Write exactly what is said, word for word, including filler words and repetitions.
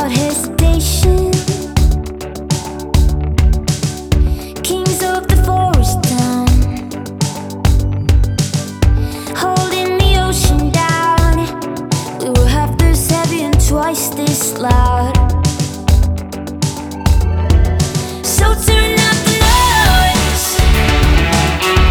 without hesitation. Kings of the forest town, holding the ocean down. We were half this heavy and twice this loud. So turn